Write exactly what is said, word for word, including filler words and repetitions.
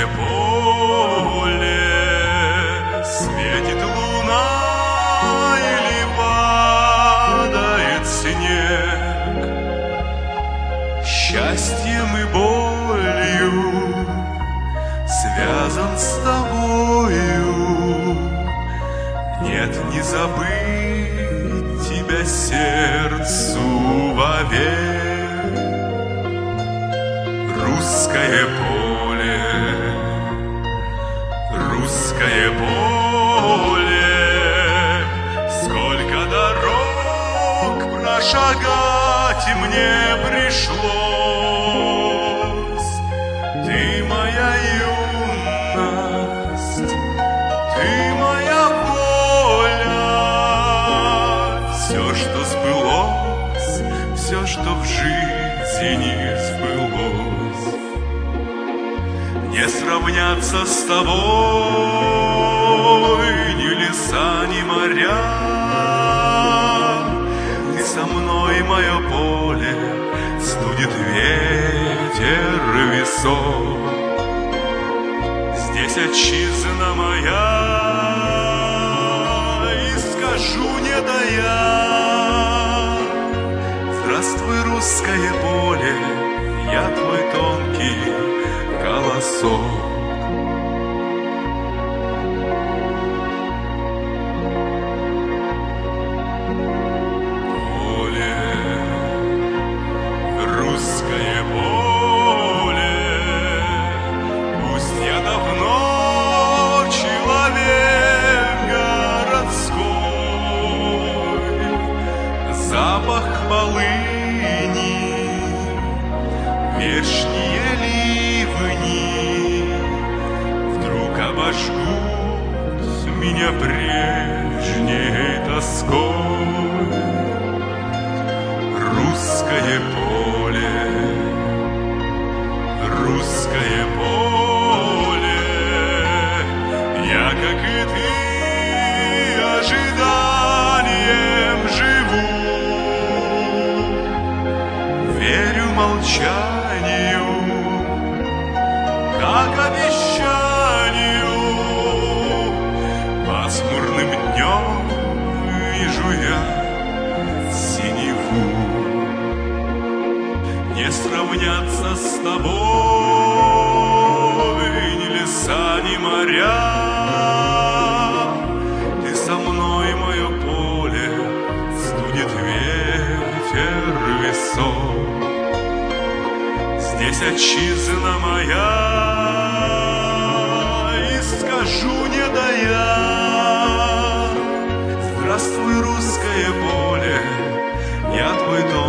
русское поле, светит луна или падает снег. Счастьем и болью связан с тобою, нет, не забыть тебя сердцу вовек. Русское поле, русское поле, сколько дорог прошагать мне пришлось. Ты моя юность, ты моя воля, все, что сбылось, все, что в жизни сбылось. Не сравняться с тобой ни леса, ни моря. Ты со мной, мое поле, студит ветер весок. Здесь отчизна моя, и скажу не тая: здравствуй, русское поле, я твой тонкий колосок. Поле, русское поле, пусть я давно человек городской, запах полыни, вешние ливни вдруг обожгут меня прежней тоской. Русское поле, русское поле, я, как и ты, ожиданием живу. Верю молчанию, как обещанию. Пасмурным днем вижу я синеву. Не сравняться с тобой ни леса, ни моря. Ты со мной, мое поле, студит ветер весок. Здесь отчизна моя, и скажу не тая: здравствуй, русское поле, я твой дом.